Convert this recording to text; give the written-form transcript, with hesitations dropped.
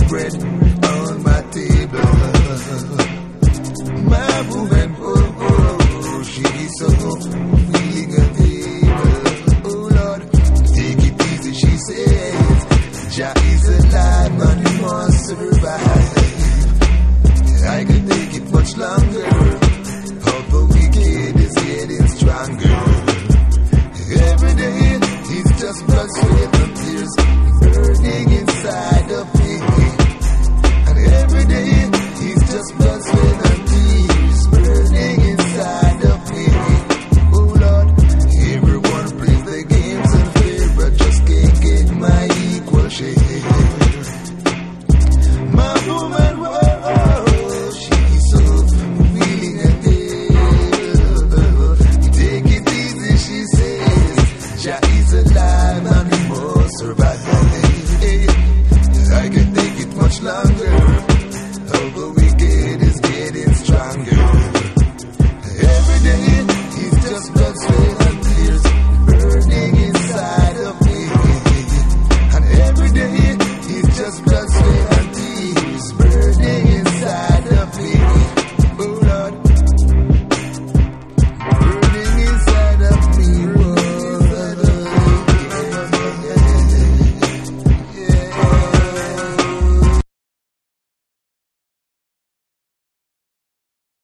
bread on my table. My woman, she's so feeling unable. Oh Lord, take it easy, she says. Jah is alive, none must survive. I can take it much longer. How the wicked is getting stronger. Every day, he's just blood, sweat, and tears burning inside